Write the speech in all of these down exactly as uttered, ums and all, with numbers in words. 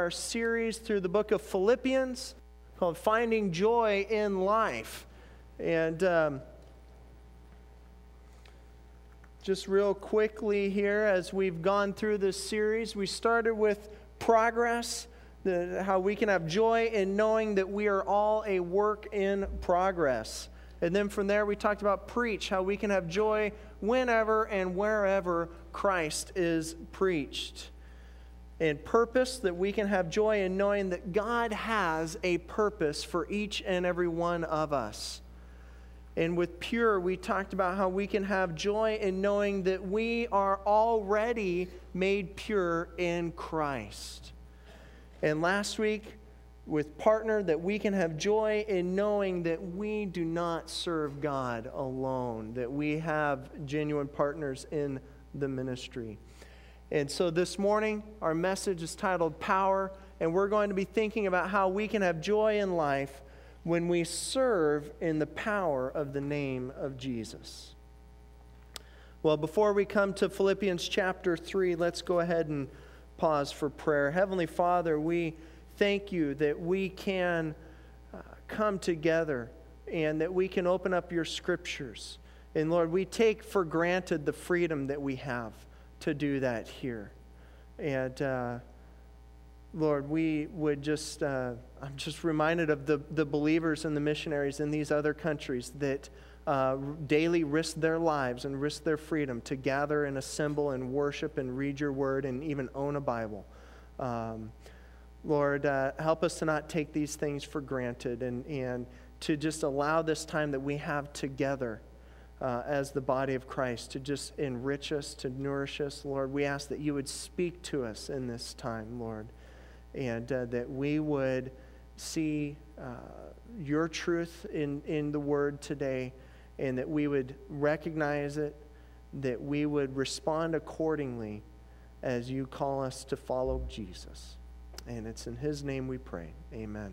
our series through the book of Philippians called Finding Joy in Life. And um, just real quickly here, as we've gone through this series, we started with progress, the, how we can have joy in knowing that we are all a work in progress. And then from there, we talked about preach, how we can have joy whenever and wherever Christ is preached. And purpose, that we can have joy in knowing that God has a purpose for each and every one of us. And with pure, we talked about how we can have joy in knowing that we are already made pure in Christ. And last week, with partner, that we can have joy in knowing that we do not serve God alone, that we have genuine partners in the ministry. And so this morning, our message is titled Power, and we're going to be thinking about how we can have joy in life when we serve in the power of the name of Jesus. Well, before we come to Philippians chapter three, let's go ahead and pause for prayer. Heavenly Father, we thank you that we can uh, come together and that we can open up your scriptures. And Lord, we take for granted the freedom that we have to do that here. And uh, Lord, we would just, uh, I'm just reminded of the, the believers and the missionaries in these other countries that uh, daily risk their lives and risk their freedom to gather and assemble and worship and read your word and even own a Bible. Um, Lord, uh, help us to not take these things for granted and, and to just allow this time that we have together Uh, as the body of Christ, to just enrich us, to nourish us. Lord, we ask that you would speak to us in this time, Lord, and uh, that we would see uh, your truth in, in the word today, and that we would recognize it, that we would respond accordingly as you call us to follow Jesus. And it's in his name we pray. Amen.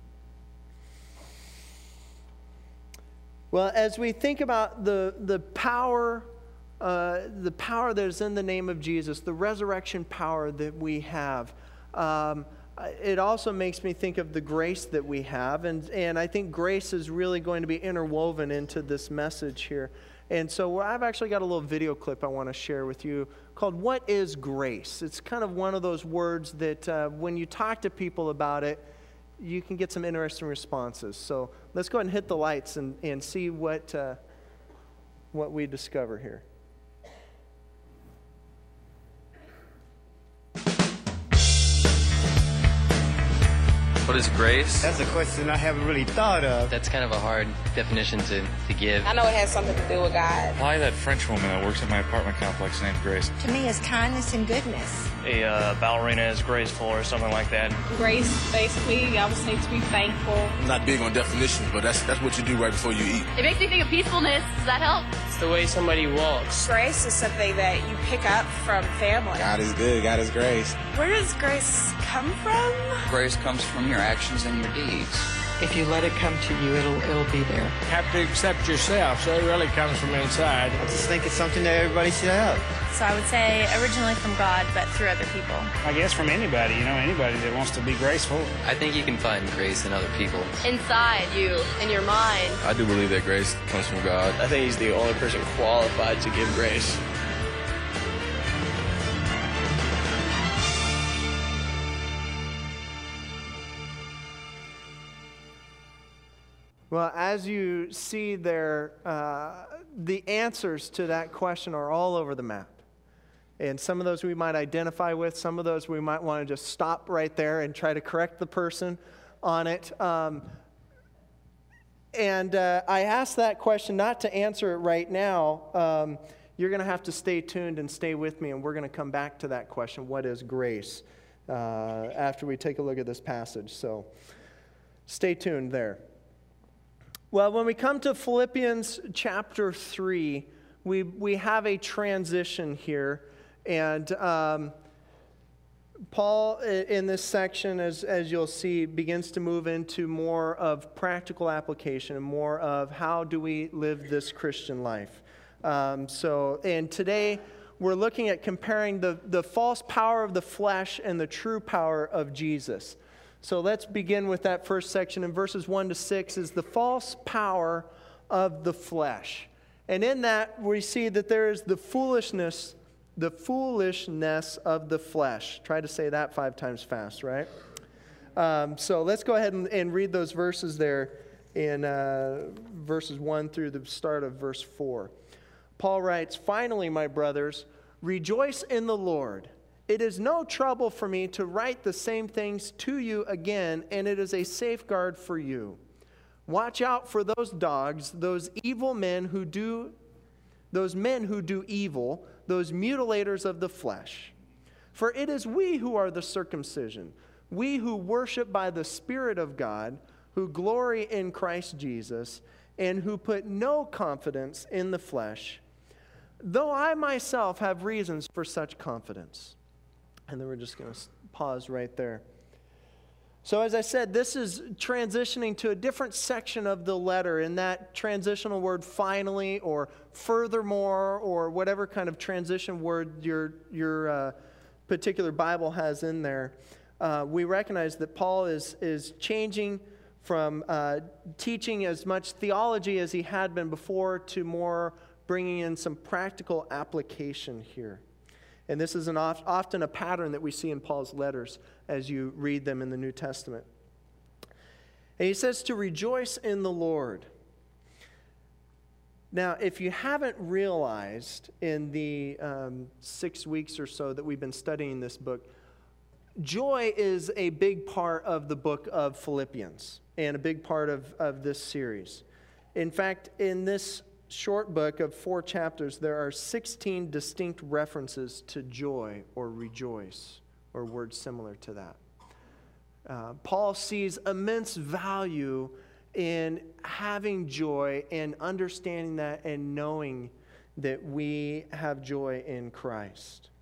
Well, as we think about the, the power, uh, the power that is in the name of Jesus, the resurrection power that we have, um, it also makes me think of the grace that we have. And, and I think grace is really going to be interwoven into this message here. And so I've actually got a little video clip I want to share with you called What is Grace? It's kind of one of those words that uh, when you talk to people about it, you can get some interesting responses. So let's go ahead and hit the lights and, and see what uh, what we discover here. What is grace? That's a question I haven't really thought of. That's kind of a hard definition to, to give. I know it has something to do with God. Probably that French woman that works at my apartment complex named Grace. To me, it's kindness and goodness. A uh, ballerina is graceful or something like that. Grace, basically, I would say to be thankful. I'm not big on definitions, but that's that's what you do right before you eat. It makes me think of peacefulness. Does that help? It's the way somebody walks. Grace is something that you pick up from family. God is good. God is grace. Where does grace come from? Grace comes from your actions and your deeds. If you let it come to you, it'll it'll be there. You have to accept yourself, so it really comes from inside. I just think it's something that everybody should have. So I would say originally from God, but through other people. I guess from anybody, you know, anybody that wants to be graceful. I think you can find grace in other people. Inside you, in your mind. I do believe that grace comes from God. I think he's the only person qualified to give grace. Well, as you see there, uh, the answers to that question are all over the map. And some of those we might identify with, some of those we might want to just stop right there and try to correct the person on it. Um, and uh, I asked that question not to answer it right now. Um, you're going to have to stay tuned and stay with me, and we're going to come back to that question, what is grace, uh, after we take a look at this passage. So stay tuned there. Well, when we come to Philippians chapter three, we we have a transition here. And um, Paul, in this section, as, as you'll see, begins to move into more of practical application and more of how do we live this Christian life. Um, so, and today we're looking at comparing the, the false power of the flesh and the true power of Jesus. So let's begin with that first section. In verses one to six is the false power of the flesh. And in that, we see that there is the foolishness, the foolishness of the flesh. Try to say that five times fast, right? Um, so let's go ahead and, and read those verses there in uh, verses one through the start of verse four. Paul writes, "Finally, my brothers, rejoice in the Lord. It is no trouble for me to write the same things to you again, and it is a safeguard for you. Watch out for those dogs, those evil men who do, those men who do evil, those mutilators of the flesh. For it is we who are the circumcision, we who worship by the Spirit of God, who glory in Christ Jesus, and who put no confidence in the flesh, though I myself have reasons for such confidence." And then we're just going to pause right there. So as I said, this is transitioning to a different section of the letter. In that transitional word finally or furthermore or whatever kind of transition word your, your uh, particular Bible has in there, uh, we recognize that Paul is, is changing from uh, teaching as much theology as he had been before to more bringing in some practical application here. And this is an oft, often a pattern that we see in Paul's letters as you read them in the New Testament. And he says to rejoice in the Lord. Now, if you haven't realized in the um, six weeks or so that we've been studying this book, joy is a big part of the book of Philippians and a big part of, of this series. In fact, in this short book of four chapters, there are sixteen distinct references to joy or rejoice, or words similar to that. Uh, Paul sees immense value in having joy and understanding that and knowing that we have joy in Christ.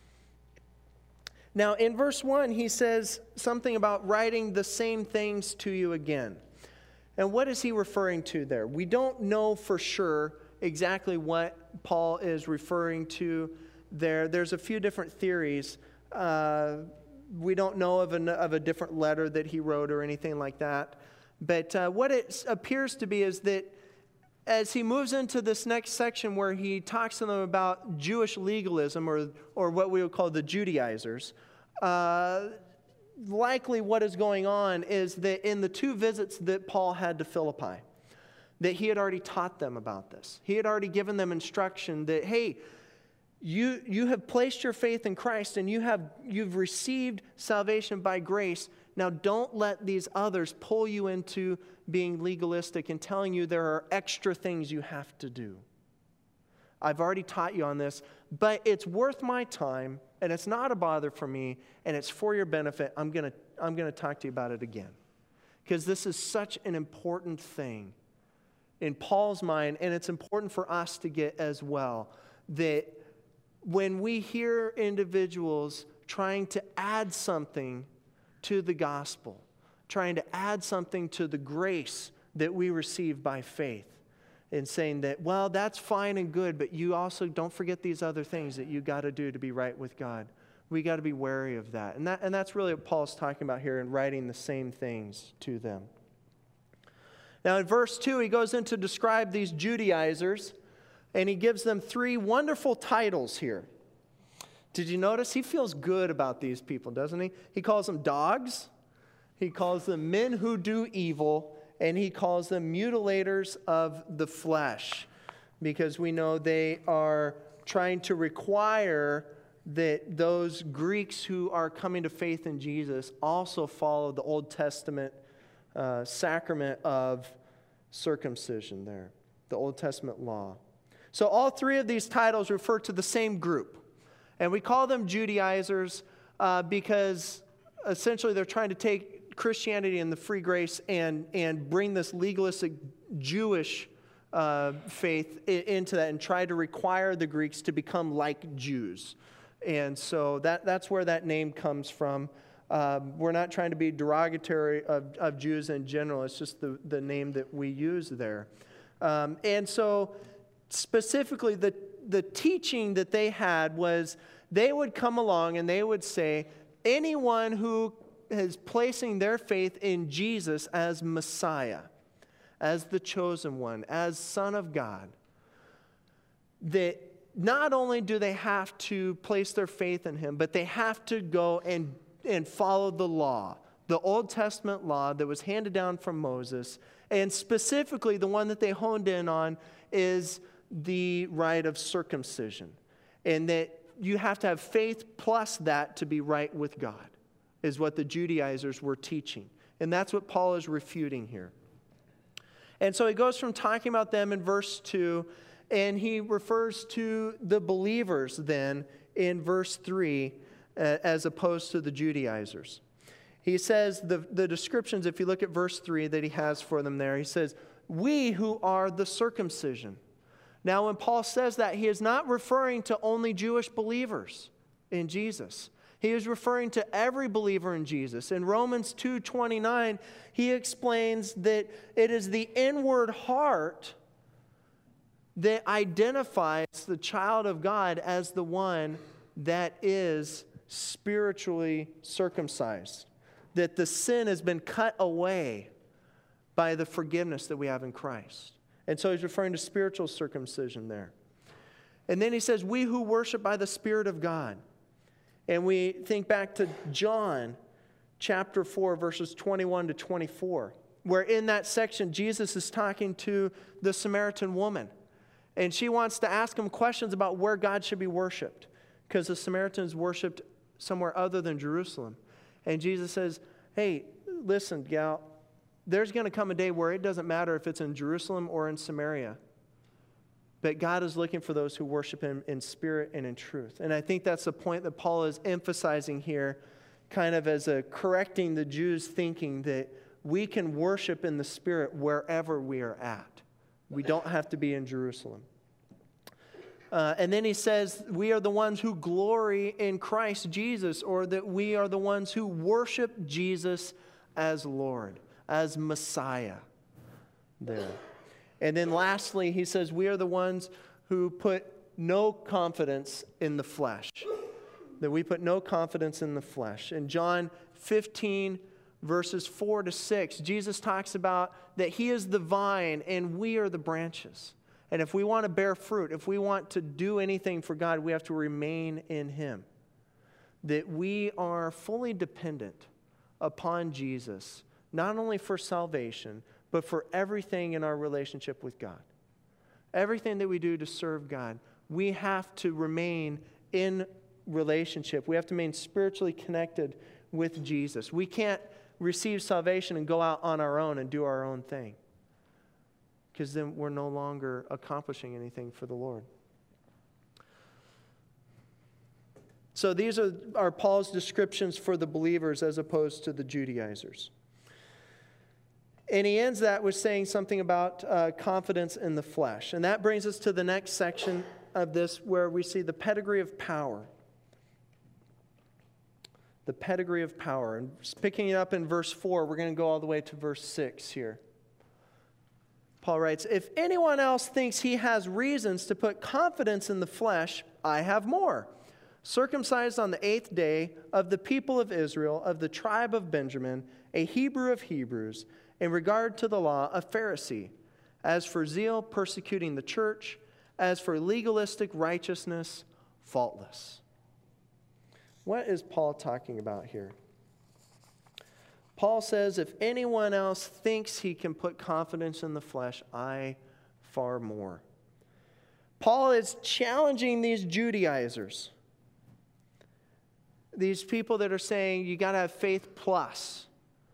Now, in verse one, he says something about writing the same things to you again. And what is he referring to there? We don't know for sure exactly what Paul is referring to there. There's a few different theories. Uh, we don't know of, an, of a different letter that he wrote or anything like that. But uh, what it appears to be is that as he moves into this next section where he talks to them about Jewish legalism, or, or what we would call the Judaizers, uh, likely what is going on is that in the two visits that Paul had to Philippi, that he had already taught them about this. He had already given them instruction that, hey, you, you have placed your faith in Christ and you have, you've received salvation by grace. Now don't let these others pull you into being legalistic and telling you there are extra things you have to do. I've already taught you on this, but it's worth my time, and it's not a bother for me, and it's for your benefit. I'm going to I'm going to talk to you about it again. Because this is such an important thing in Paul's mind, and it's important for us to get as well, that when we hear individuals trying to add something to the gospel, trying to add something to the grace that we receive by faith, and saying that, well, that's fine and good, but you also don't forget these other things that you got to do to be right with God. We got to be wary of that. And that and that's really what Paul's talking about here in writing the same things to them. Now in verse two, he goes in to describe these Judaizers, and he gives them three wonderful titles here. Did you notice? He feels good about these people, doesn't he? He calls them dogs. He calls them men who do evil. And he calls them mutilators of the flesh, because we know they are trying to require that those Greeks who are coming to faith in Jesus also follow the Old Testament uh, sacrament of circumcision there, the Old Testament law. So all three of these titles refer to the same group. And we call them Judaizers uh, because essentially they're trying to take Christianity and the free grace and, and bring this legalistic Jewish uh, faith I- into that and try to require the Greeks to become like Jews. And so that, that's where that name comes from. Um, we're not trying to be derogatory of, of Jews in general. It's just the, the name that we use there. Um, and so specifically, the, the teaching that they had was they would come along and they would say, anyone who is placing their faith in Jesus as Messiah, as the chosen one, as Son of God, that not only do they have to place their faith in him, but they have to go and, and follow the law, the Old Testament law that was handed down from Moses, and specifically the one that they honed in on is the rite of circumcision, and that you have to have faith plus that to be right with God, is what the Judaizers were teaching. And that's what Paul is refuting here. And so he goes from talking about them in verse two, and he refers to the believers then in verse three uh, as opposed to the Judaizers. He says the, the descriptions, if you look at verse three that he has for them there, he says, we who are the circumcision. Now when Paul says that, he is not referring to only Jewish believers in Jesus. He is referring to every believer in Jesus. In Romans two twenty-nine, he explains that it is the inward heart that identifies the child of God as the one that is spiritually circumcised, that the sin has been cut away by the forgiveness that we have in Christ. And so he's referring to spiritual circumcision there. And then he says, we who worship by the Spirit of God. And we think back to John chapter four, verses twenty-one to twenty-four, where in that section, Jesus is talking to the Samaritan woman. And she wants to ask him questions about where God should be worshiped, because the Samaritans worshiped somewhere other than Jerusalem. And Jesus says, hey, listen, gal, there's going to come a day where it doesn't matter if it's in Jerusalem or in Samaria. But God is looking for those who worship him in spirit and in truth. And I think that's the point that Paul is emphasizing here, kind of as a correcting the Jews' thinking that we can worship in the spirit wherever we are at. We don't have to be in Jerusalem. Uh, and then he says, we are the ones who glory in Christ Jesus, or that we are the ones who worship Jesus as Lord, as Messiah there. And then lastly, he says, we are the ones who put no confidence in the flesh. That we put no confidence in the flesh. In John fifteen, verses four to six, Jesus talks about that he is the vine and we are the branches. And if we want to bear fruit, if we want to do anything for God, we have to remain in him. That we are fully dependent upon Jesus, not only for salvation, but for everything in our relationship with God. Everything that we do to serve God, we have to remain in relationship. We have to remain spiritually connected with Jesus. We can't receive salvation and go out on our own and do our own thing, because then we're no longer accomplishing anything for the Lord. So these are, are Paul's descriptions for the believers as opposed to the Judaizers. And he ends that with saying something about uh, confidence in the flesh. And that brings us to the next section of this, where we see the pedigree of power. The pedigree of power. And picking it up in verse four, we're going to go all the way to verse six here. Paul writes, if anyone else thinks he has reasons to put confidence in the flesh, I have more. Circumcised on the eighth day, of the people of Israel, of the tribe of Benjamin, a Hebrew of Hebrews, in regard to the law, a Pharisee. As for zeal, persecuting the church. As for legalistic righteousness, faultless. What is Paul talking about here? Paul says, if anyone else thinks he can put confidence in the flesh, I far more. Paul is challenging these Judaizers. These people that are saying you got to have faith plus.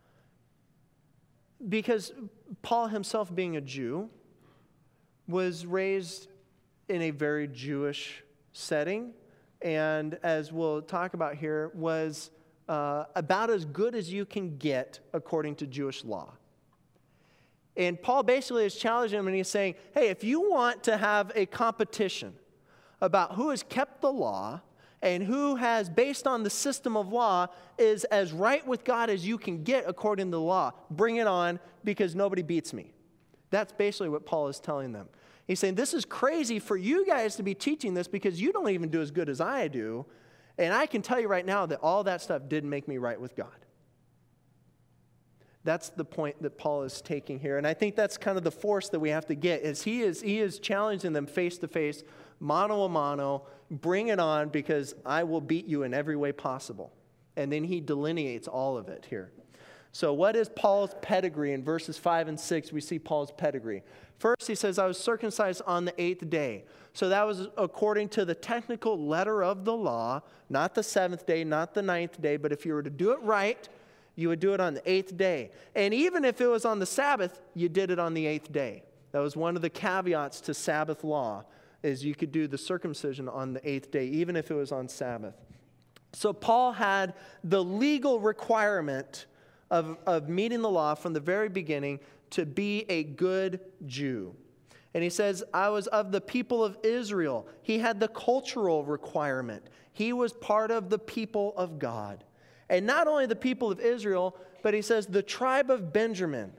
Because Paul himself, being a Jew, was raised in a very Jewish setting, and as we'll talk about here, was uh, about as good as you can get according to Jewish law. And Paul basically is challenging him, and he's saying, hey, if you want to have a competition about who has kept the law and who has, based on the system of law, is as right with God as you can get according to the law, bring it on, because nobody beats me. That's basically what Paul is telling them. He's saying, this is crazy for you guys to be teaching this because you don't even do as good as I do. And I can tell you right now that all that stuff didn't make me right with God. That's the point that Paul is taking here. And I think that's kind of the force that we have to get, is he is he is challenging them face to face, mano a mano, bring it on because I will beat you in every way possible. And then he delineates all of it here. So what is Paul's pedigree? In verses five and six, we see Paul's pedigree. First, he says, I was circumcised on the eighth day. So that was according to the technical letter of the law, not the seventh day, not the ninth day, but if you were to do it right, you would do it on the eighth day. And even if it was on the Sabbath, you did it on the eighth day. That was one of the caveats to Sabbath law, is you could do the circumcision on the eighth day, even if it was on Sabbath. So Paul had the legal requirement of, of meeting the law from the very beginning to be a good Jew. And he says, I was of the people of Israel. He had the cultural requirement. He was part of the people of God. And not only the people of Israel, but he says the tribe of Benjamin.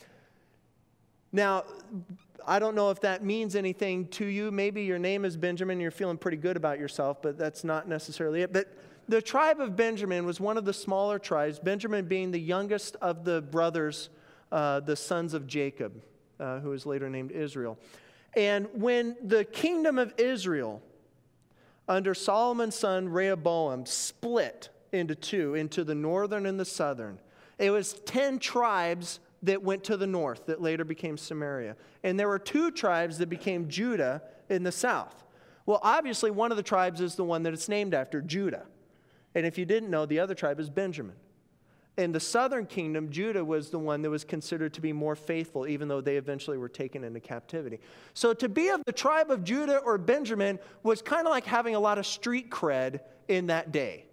Now, I don't know if that means anything to you. Maybe your name is Benjamin and you're feeling pretty good about yourself, but that's not necessarily it. But the tribe of Benjamin was one of the smaller tribes, Benjamin being the youngest of the brothers, uh, the sons of Jacob, uh, who was later named Israel. And when the kingdom of Israel, under Solomon's son Rehoboam, split into two, into the northern and the southern, it was ten tribes that went to the north that later became Samaria. And there were two tribes that became Judah in the south. Well, obviously, one of the tribes is the one that it's named after, Judah. And if you didn't know, the other tribe is Benjamin. In the southern kingdom, Judah was the one that was considered to be more faithful, even though they eventually were taken into captivity. So to be of the tribe of Judah or Benjamin was kind of like having a lot of street cred in that day.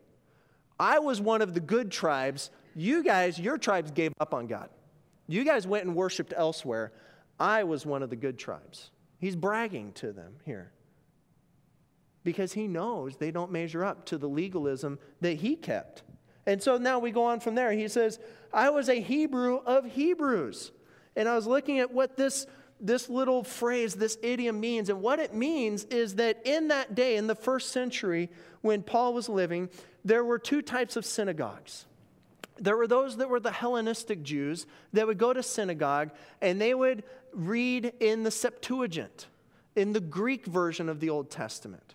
I was one of the good tribes. You guys, your tribes gave up on God. You guys went and worshiped elsewhere. I was one of the good tribes. He's bragging to them here, because he knows they don't measure up to the legalism that he kept. And so now we go on from there. He says, I was a Hebrew of Hebrews. And I was looking at what this, this little phrase, this idiom means. And what it means is that in that day, in the first century, when Paul was living, there were two types of synagogues. There were those that were the Hellenistic Jews that would go to synagogue and they would read in the Septuagint, in the Greek version of the Old Testament,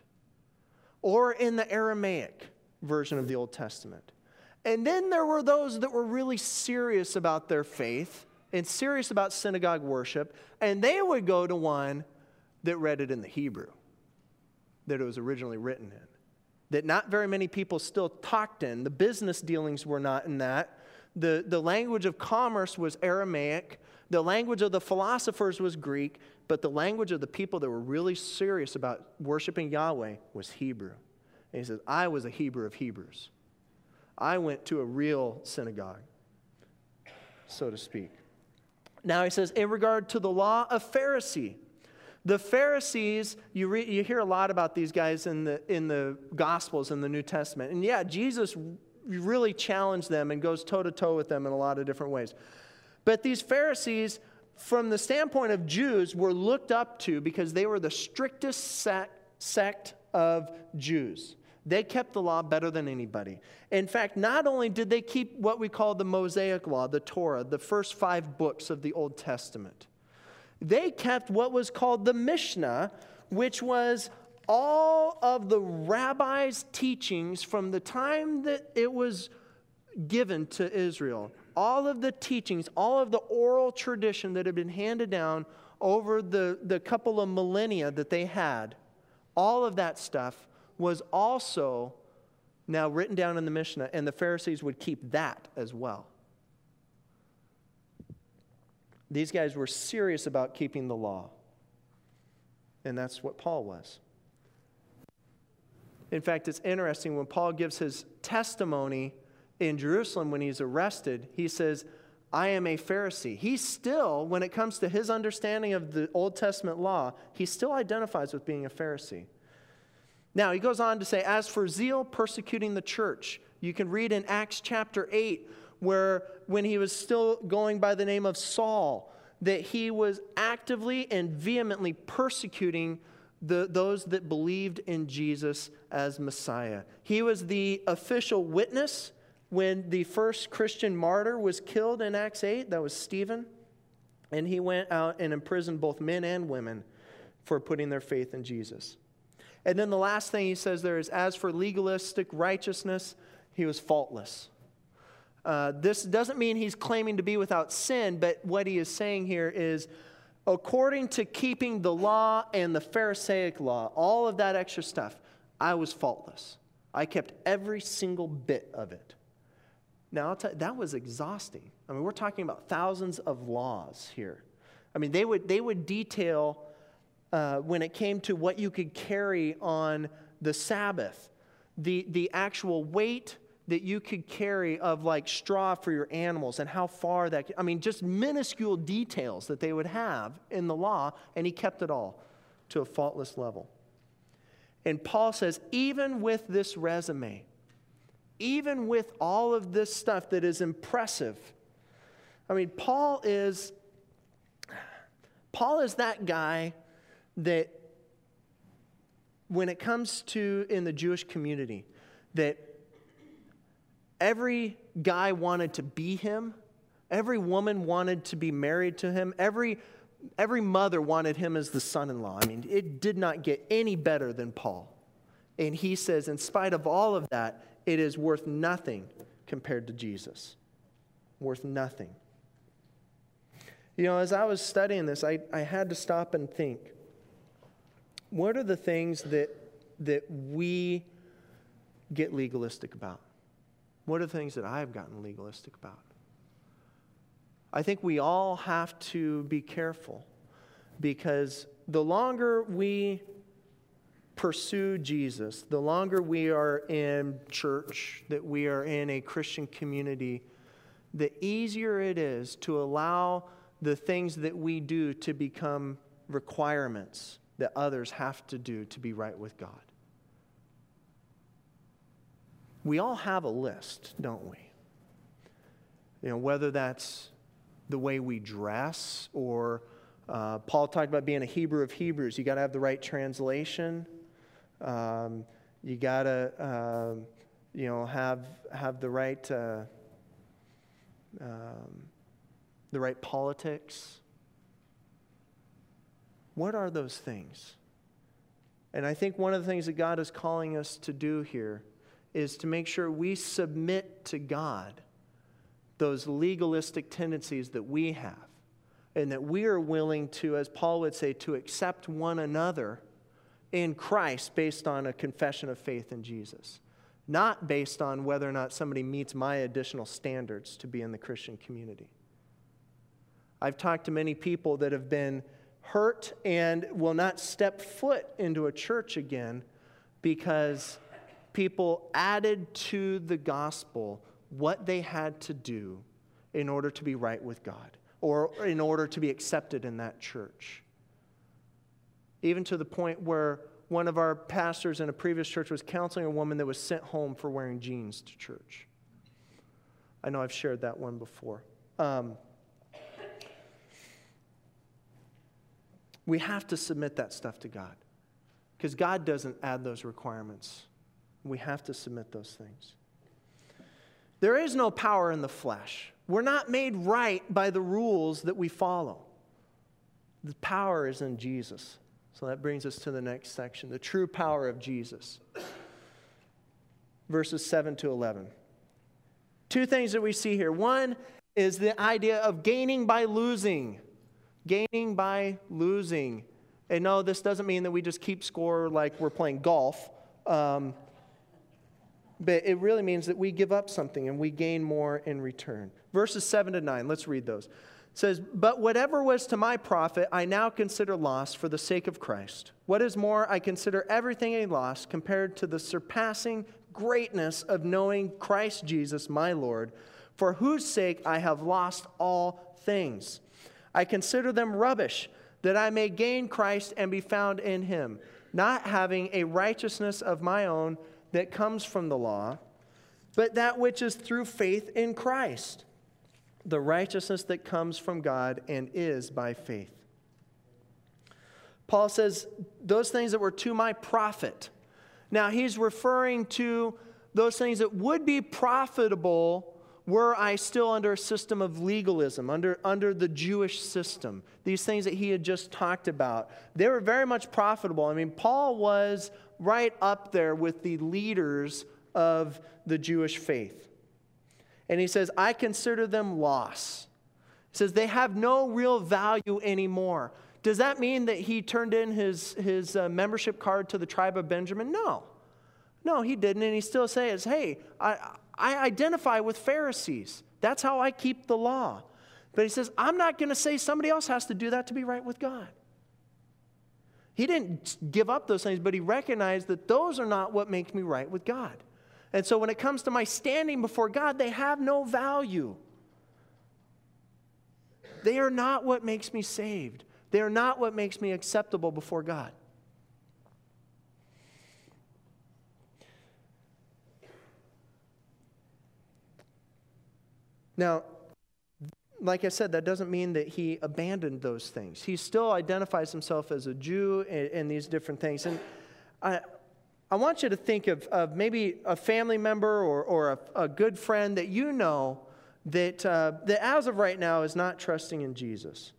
or in the Aramaic version of the Old Testament. And then there were those that were really serious about their faith and serious about synagogue worship, and they would go to one that read it in the Hebrew that it was originally written in, that not very many people still talked in. The business dealings were not in that. The, the language of commerce was Aramaic. The language of the philosophers was Greek, but the language of the people that were really serious about worshiping Yahweh was Hebrew. And he says, I was a Hebrew of Hebrews. I went to a real synagogue, so to speak. Now he says, in regard to the law, a Pharisee. The Pharisees, you, re, you hear a lot about these guys in the, in the Gospels in the New Testament. And yeah, Jesus really challenged them and goes toe-to-toe with them in a lot of different ways. But these Pharisees, from the standpoint of Jews, were looked up to because they were the strictest sect, sect of Jews. They kept the law better than anybody. In fact, not only did they keep what we call the Mosaic Law, the Torah, the first five books of the Old Testament, they kept what was called the Mishnah, which was all of the rabbis' teachings from the time that it was given to Israel. All of the teachings, all of the oral tradition that had been handed down over the, the couple of millennia that they had, all of that stuff was also now written down in the Mishnah, and the Pharisees would keep that as well. These guys were serious about keeping the law, and that's what Paul was. In fact, it's interesting when Paul gives his testimony in Jerusalem when he's arrested, he says, I am a Pharisee. He still, when it comes to his understanding of the Old Testament law, he still identifies with being a Pharisee. Now, he goes on to say, as for zeal persecuting the church, you can read in Acts chapter eight, where when he was still going by the name of Saul, that he was actively and vehemently persecuting the, those that believed in Jesus as Messiah. He was the official witness when the first Christian martyr was killed in Acts eight. That was Stephen. And he went out and imprisoned both men and women for putting their faith in Jesus. And then the last thing he says there is, as for legalistic righteousness, he was faultless. Uh, this doesn't mean he's claiming to be without sin, but what he is saying here is, according to keeping the law and the Pharisaic law, all of that extra stuff, I was faultless. I kept every single bit of it. Now, I'll tell you, that was exhausting. I mean, we're talking about thousands of laws here. I mean, they would they would detail uh, when it came to what you could carry on the Sabbath, the the actual weight that you could carry of like straw for your animals and how far that, I mean, just minuscule details that they would have in the law, and he kept it all to a faultless level. And Paul says, even with this resume, even with all of this stuff that is impressive, I mean, Paul is, Paul is that guy that when it comes to in the Jewish community, that every guy wanted to be him. Every woman wanted to be married to him. Every, every mother wanted him as the son-in-law. I mean, it did not get any better than Paul. And he says, in spite of all of that, it is worth nothing compared to Jesus. Worth nothing. You know, as I was studying this, I, I had to stop and think, what are the things that, that we get legalistic about? What are the things that I've gotten legalistic about? I think we all have to be careful, because the longer we pursue Jesus, the longer we are in church, that we are in a Christian community, the easier it is to allow the things that we do to become requirements that others have to do to be right with God. We all have a list, don't we? You know, whether that's the way we dress, or uh, Paul talked about being a Hebrew of Hebrews. You got to have the right translation. Um, you got to, uh, you know, have have the right uh, um, the right politics. What are those things? And I think one of the things that God is calling us to do here is to make sure we submit to God those legalistic tendencies that we have, and that we are willing to, as Paul would say, to accept one another in Christ based on a confession of faith in Jesus, not based on whether or not somebody meets my additional standards to be in the Christian community. I've talked to many people that have been hurt and will not step foot into a church again because people added to the gospel what they had to do in order to be right with God, or in order to be accepted in that church. Even to the point where one of our pastors in a previous church was counseling a woman that was sent home for wearing jeans to church. I know I've shared that one before. Um, we have to submit that stuff to God, because God doesn't add those requirements. We have to submit those things. There is no power in the flesh. We're not made right by the rules that we follow. The power is in Jesus. So that brings us to the next section, the true power of Jesus. Verses seven to eleven. Two things that we see here. One is the idea of gaining by losing. Gaining by losing. And no, this doesn't mean that we just keep score like we're playing golf. Um, but it really means that we give up something and we gain more in return. Verses seven to nine, let's read those. It says, "But whatever was to my profit, I now consider loss for the sake of Christ. What is more, I consider everything a loss compared to the surpassing greatness of knowing Christ Jesus, my Lord, for whose sake I have lost all things. I consider them rubbish, that I may gain Christ and be found in him, not having a righteousness of my own that comes from the law, but that which is through faith in Christ, the righteousness that comes from God and is by faith. Paul says, those things that were to my profit. Now, he's referring to those things that would be profitable were I still under a system of legalism, under, under the Jewish system. These things that he had just talked about, they were very much profitable. I mean, Paul was right up there with the leaders of the Jewish faith. And he says, I consider them loss. He says, they have no real value anymore. Does that mean that he turned in his, his uh, membership card to the tribe of Benjamin? No. No, he didn't. And he still says, hey, I, I identify with Pharisees. That's how I keep the law. But he says, I'm not going to say somebody else has to do that to be right with God. He didn't give up those things, but he recognized that those are not what make me right with God. And so when it comes to my standing before God, they have no value. They are not what makes me saved. They are not what makes me acceptable before God. Now, like I said, that doesn't mean that he abandoned those things. He still identifies himself as a Jew and, and these different things. And I, I want you to think of, of maybe a family member or, or a, a good friend that you know that, uh, that as of right now is not trusting in Jesus.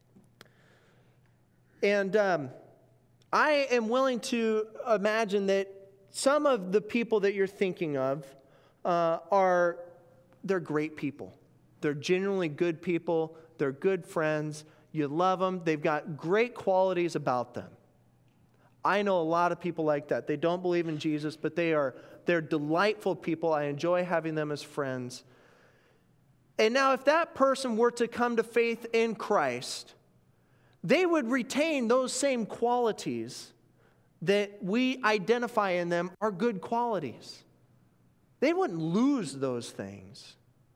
And um, I am willing to imagine that some of the people that you're thinking of uh, are, they're great people. They're genuinely good people. They're good friends. You love them. They've got great qualities about them. I know a lot of people like that. They don't believe in Jesus, but they are, they're delightful people. I enjoy having them as friends. And now if that person were to come to faith in Christ, they would retain those same qualities that we identify in them are good qualities. They wouldn't lose those things.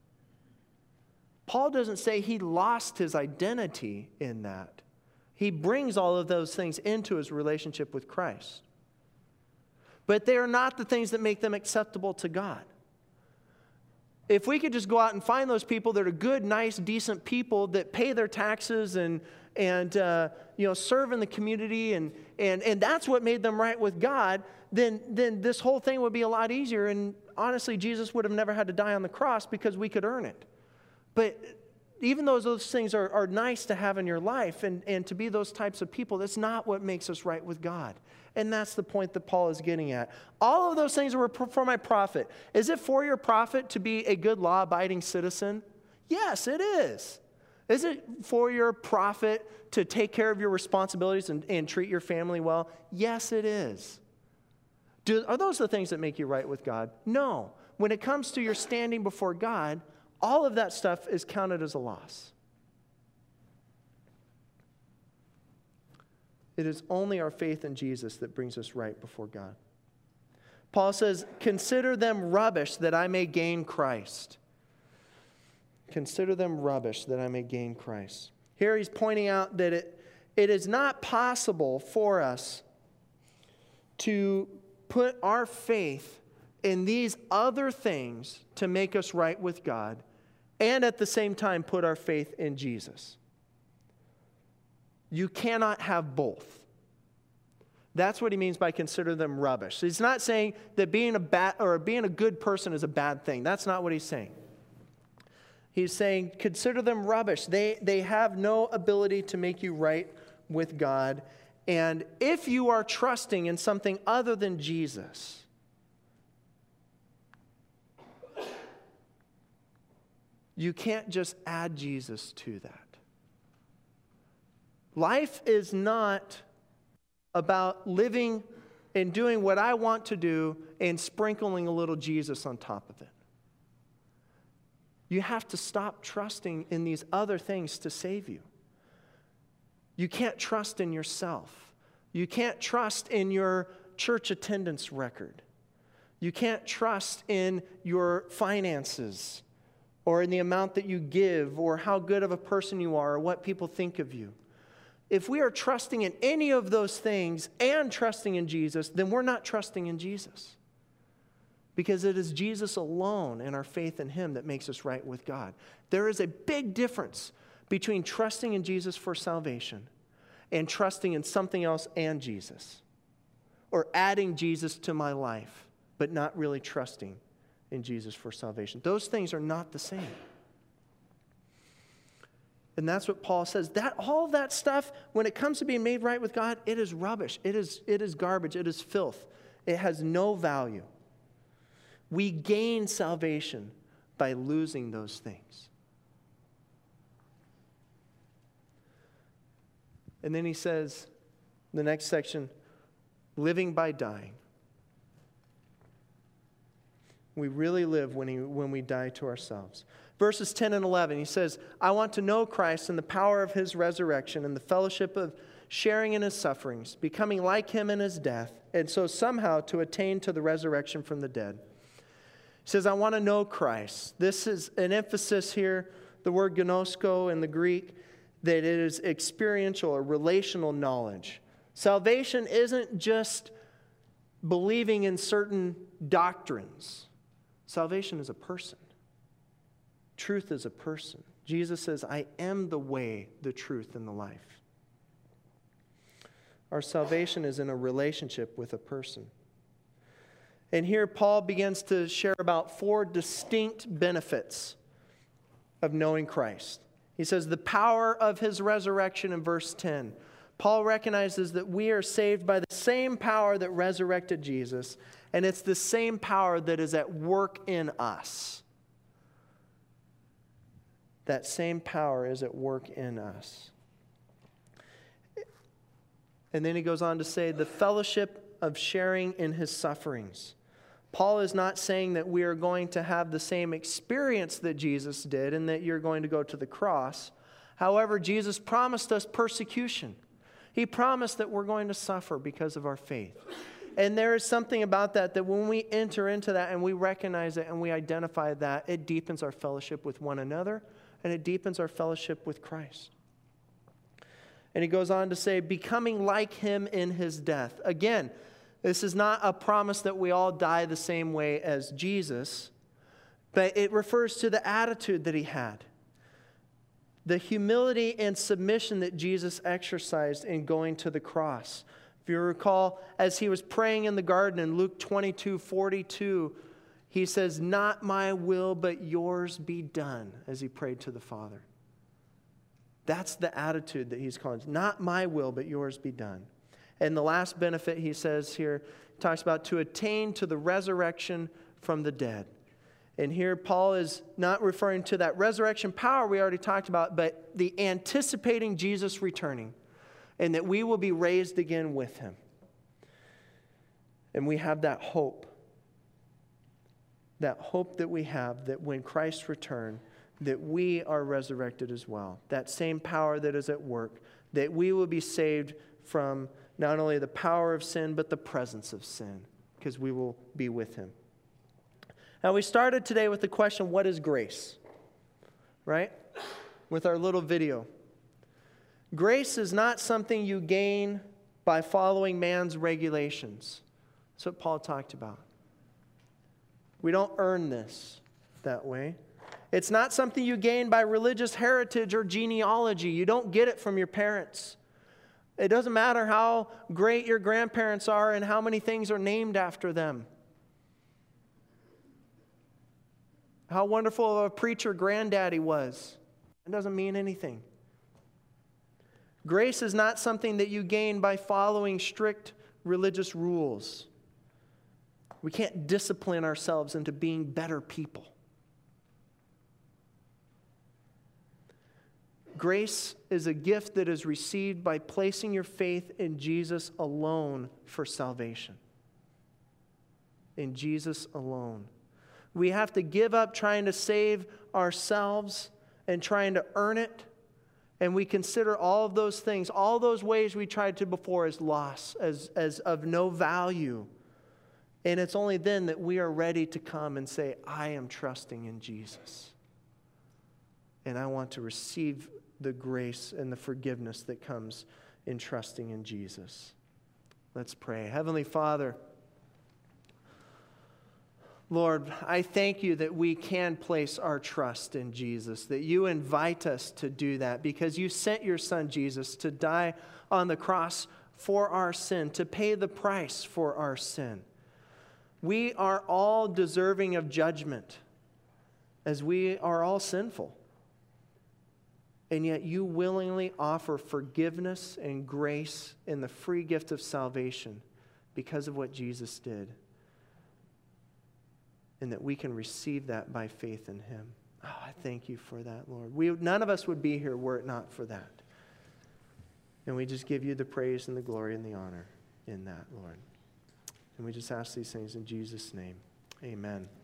Paul doesn't say he lost his identity in that. He brings all of those things into his relationship with Christ. But they are not the things that make them acceptable to God. If we could just go out and find those people that are good, nice, decent people that pay their taxes and, and uh, you know, serve in the community, and, and, and that's what made them right with God, then, then this whole thing would be a lot easier. And honestly, Jesus would have never had to die on the cross because we could earn it. But even though those things are, are nice to have in your life and, and to be those types of people, that's not what makes us right with God. And that's the point that Paul is getting at. All of those things were for my profit. Is it for your profit to be a good law-abiding citizen? Yes, it is. Is it for your profit to take care of your responsibilities and, and treat your family well? Yes, it is. Do, are those the things that make you right with God? No. When it comes to your standing before God, all of that stuff is counted as a loss. It is only our faith in Jesus that brings us right before God. Paul says, consider them rubbish that I may gain Christ. Consider them rubbish that I may gain Christ. Here he's pointing out that it, it is not possible for us to put our faith in these other things to make us right with God, and at the same time put our faith in Jesus. You cannot have both. That's what he means by consider them rubbish. He's not saying that being a bad or being a good person is a bad thing. That's not what he's saying. He's saying consider them rubbish. They, they have no ability to make you right with God. And if you are trusting in something other than Jesus, you can't just add Jesus to that. Life is not about living and doing what I want to do and sprinkling a little Jesus on top of it. You have to stop trusting in these other things to save you. You can't trust in yourself. You can't trust in your church attendance record. You can't trust in your finances, or in the amount that you give, or how good of a person you are, or what people think of you. If we are trusting in any of those things and trusting in Jesus, then we're not trusting in Jesus. Because it is Jesus alone and our faith in him that makes us right with God. There is a big difference between trusting in Jesus for salvation and trusting in something else and Jesus. Or adding Jesus to my life, but not really trusting in Jesus for salvation. Those things are not the same. And that's what Paul says. That all that stuff, when it comes to being made right with God, it is rubbish. It is, it is garbage. It is filth. It has no value. We gain salvation by losing those things. And then he says, the next section, living by dying. We really live when, he, when we die to ourselves. Verses ten and eleven, he says, I want to know Christ and the power of his resurrection and the fellowship of sharing in his sufferings, becoming like him in his death, and so somehow to attain to the resurrection from the dead. He says, I want to know Christ. This is an emphasis here, the word gnosko in the Greek, that it is experiential or relational knowledge. Salvation isn't just believing in certain doctrines. Salvation is a person. Truth is a person. Jesus says, I am the way, the truth, and the life. Our salvation is in a relationship with a person. And here Paul begins to share about four distinct benefits of knowing Christ. He says the power of his resurrection in verse ten. Paul recognizes that we are saved by the same power that resurrected Jesus, and it's the same power that is at work in us. That same power is at work in us. And then he goes on to say the fellowship of sharing in his sufferings. Paul is not saying that we are going to have the same experience that Jesus did and that you're going to go to the cross. However, Jesus promised us persecution. He promised that we're going to suffer because of our faith. And there is something about that, that when we enter into that and we recognize it and we identify that, it deepens our fellowship with one another and it deepens our fellowship with Christ. And he goes on to say, becoming like him in his death. Again, this is not a promise that we all die the same way as Jesus, but it refers to the attitude that he had. The humility and submission that Jesus exercised in going to the cross. If you recall, as he was praying in the garden in Luke twenty-two forty-two, he says, not my will, but yours be done, as he prayed to the Father. That's the attitude that he's calling. Not my will, but yours be done. And the last benefit he says here, talks about to attain to the resurrection from the dead. And here Paul is not referring to that resurrection power we already talked about, but the anticipating Jesus returning and that we will be raised again with him. And we have that hope. That hope that we have that when Christ returns, that we are resurrected as well. That same power that is at work, that we will be saved from not only the power of sin, but the presence of sin, because we will be with him. Now, we started today with the question, what is grace? Right? With our little video. Grace is not something you gain by following man's regulations. That's what Paul talked about. We don't earn this that way. It's not something you gain by religious heritage or genealogy. You don't get it from your parents. It doesn't matter how great your grandparents are and how many things are named after them. How wonderful of a preacher granddaddy was. It doesn't mean anything. Grace is not something that you gain by following strict religious rules. We can't discipline ourselves into being better people. Grace is a gift that is received by placing your faith in Jesus alone for salvation. In Jesus alone. We have to give up trying to save ourselves and trying to earn it. And we consider all of those things, all those ways we tried to before as loss, as, as of no value. And it's only then that we are ready to come and say, I am trusting in Jesus. And I want to receive the grace and the forgiveness that comes in trusting in Jesus. Let's pray. Heavenly Father, Lord, I thank you that we can place our trust in Jesus, that you invite us to do that because you sent your son Jesus to die on the cross for our sin, to pay the price for our sin. We are all deserving of judgment as we are all sinful. And yet you willingly offer forgiveness and grace in the free gift of salvation because of what Jesus did. And that we can receive that by faith in him. Oh, I thank you for that, Lord. We, none of us would be here were it not for that. And we just give you the praise and the glory and the honor in that, Lord. And we just ask these things in Jesus' name. Amen.